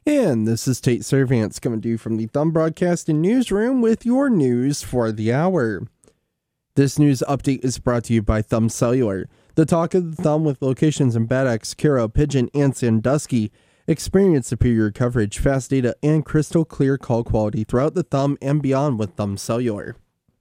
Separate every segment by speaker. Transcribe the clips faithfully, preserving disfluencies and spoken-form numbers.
Speaker 1: And this is Tate Servants coming to you from the Thumb Broadcasting Newsroom with your news for the hour. This news update is brought to you by Thumb Cellular, the talk of the thumb with locations in Bad Axe, Cairo, Pigeon, and Sandusky. Experience superior coverage, fast data, and crystal clear call quality throughout the thumb and beyond with Thumb Cellular.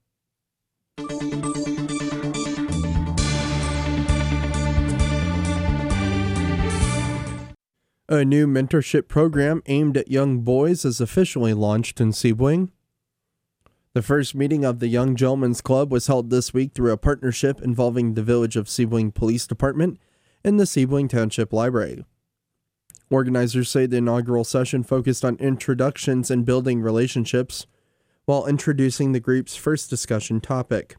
Speaker 1: A new mentorship program aimed at young boys is officially launched in Sebring. The first meeting of the Young Gentlemen's Club was held this week through a partnership involving the Village of Sebring Police Department and the Sebring Township Library. Organizers say the inaugural session focused on introductions and building relationships while introducing the group's first discussion topic: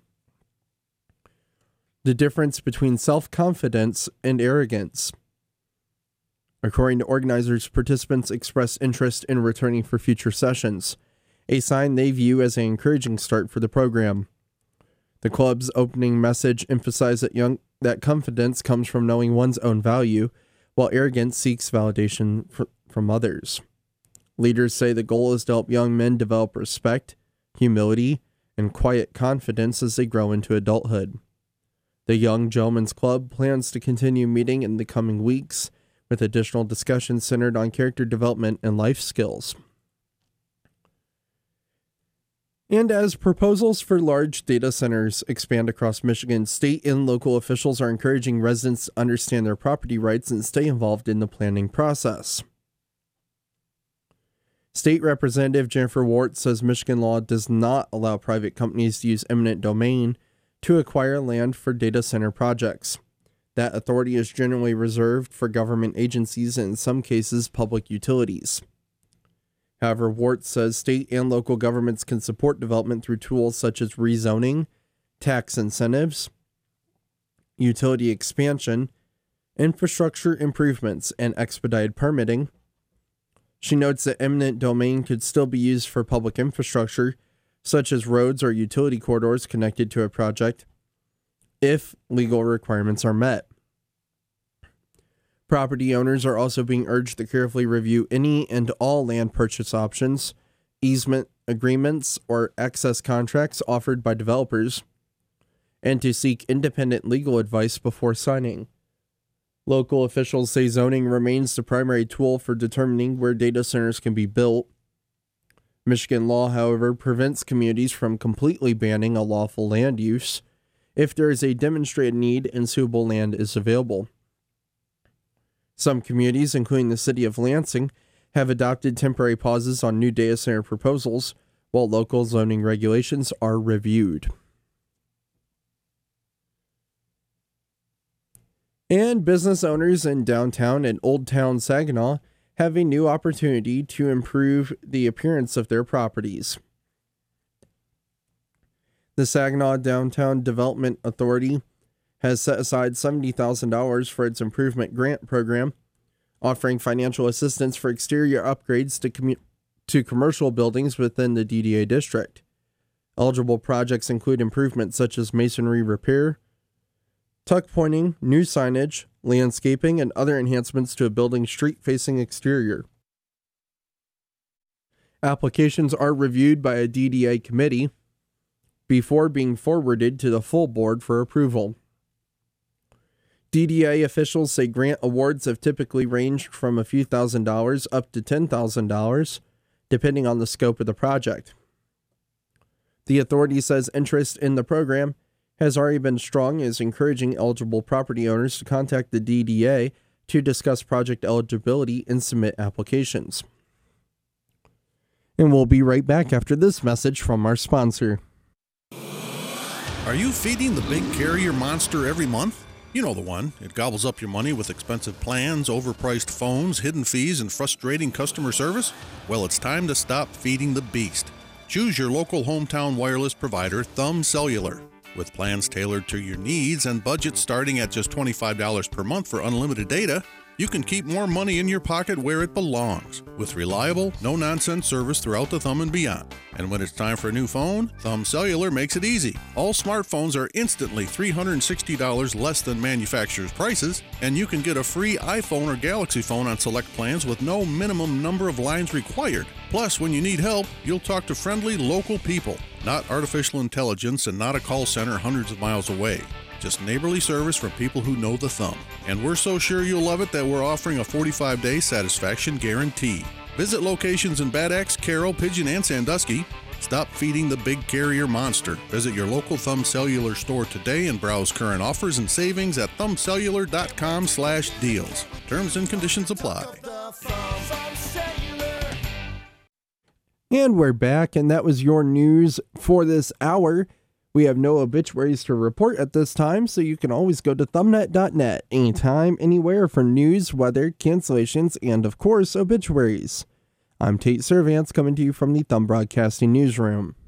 Speaker 1: the difference between self-confidence and arrogance. According to organizers, participants expressed interest in returning for future sessions, a sign they view as an encouraging start for the program. The club's opening message emphasized that young that confidence comes from knowing one's own value, while arrogance seeks validation for, from others. Leaders say the goal is to help young men develop respect, humility, and quiet confidence as they grow into adulthood. The Young Gentlemen's Club plans to continue meeting in the coming weeks, with additional discussions centered on character development and life skills. And as proposals for large data centers expand across Michigan, state and local officials are encouraging residents to understand their property rights and stay involved in the planning process. State Representative Jennifer Wart says Michigan law does not allow private companies to use eminent domain to acquire land for data center projects. That authority is generally reserved for government agencies and in some cases public utilities. However, Wart says state and local governments can support development through tools such as rezoning, tax incentives, utility expansion, infrastructure improvements, and expedited permitting. She notes that eminent domain could still be used for public infrastructure, such as roads or utility corridors connected to a project, if legal requirements are met. Property owners are also being urged to carefully review any and all land purchase options, easement agreements, or access contracts offered by developers, and to seek independent legal advice before signing. Local officials say zoning remains the primary tool for determining where data centers can be built. Michigan law, however, prevents communities from completely banning a lawful land use if there is a demonstrated need and suitable land is available. Some communities, including the city of Lansing, have adopted temporary pauses on new data center proposals, while local zoning regulations are reviewed. And business owners in downtown and Old Town Saginaw have a new opportunity to improve the appearance of their properties. The Saginaw Downtown Development Authority has set aside seventy thousand dollars for its improvement grant program, offering financial assistance for exterior upgrades to, commu- to commercial buildings within the D D A district. Eligible projects include improvements such as masonry repair, tuck pointing, new signage, landscaping, and other enhancements to a building's street-facing exterior. Applications are reviewed by a D D A committee before being forwarded to the full board for approval. D D A officials say grant awards have typically ranged from a few thousand dollars up to ten thousand dollars, depending on the scope of the project. The authority says interest in the program has already been strong, and is encouraging eligible property owners to contact the D D A to discuss project eligibility and submit applications. And we'll be right back after this message from our sponsor.
Speaker 2: Are you feeding the big carrier monster every month? You know the one. It gobbles up your money with expensive plans, overpriced phones, hidden fees, and frustrating customer service? Well, it's time to stop feeding the beast. Choose your local hometown wireless provider, Thumb Cellular. With plans tailored to your needs and budgets starting at just twenty-five dollars per month for unlimited data, You can keep more money in your pocket where it belongs, with reliable, no-nonsense service throughout the Thumb and beyond. And when it's time for a new phone, Thumb Cellular makes it easy. All smartphones are instantly three hundred sixty dollars less than manufacturer's prices, and you can get a free iPhone or Galaxy phone on select plans with no minimum number of lines required. Plus, when you need help, you'll talk to friendly local people, not artificial intelligence and not a call center hundreds of miles away. Just neighborly service from people who know the Thumb. And we're so sure you'll love it that we're offering a forty-five day satisfaction guarantee. Visit locations in Bad Axe, Carroll, Pigeon, and Sandusky. Stop feeding the big carrier monster. Visit your local Thumb Cellular store today and browse current offers and savings at thumbcellular.com slash deals. Terms and conditions apply.
Speaker 1: And we're back, and that was your news for this hour. We have no obituaries to report at this time, so you can always go to thumbnet dot net anytime, anywhere for news, weather, cancellations, and of course, obituaries. I'm Tate Servance coming to you from the Thumb Broadcasting Newsroom.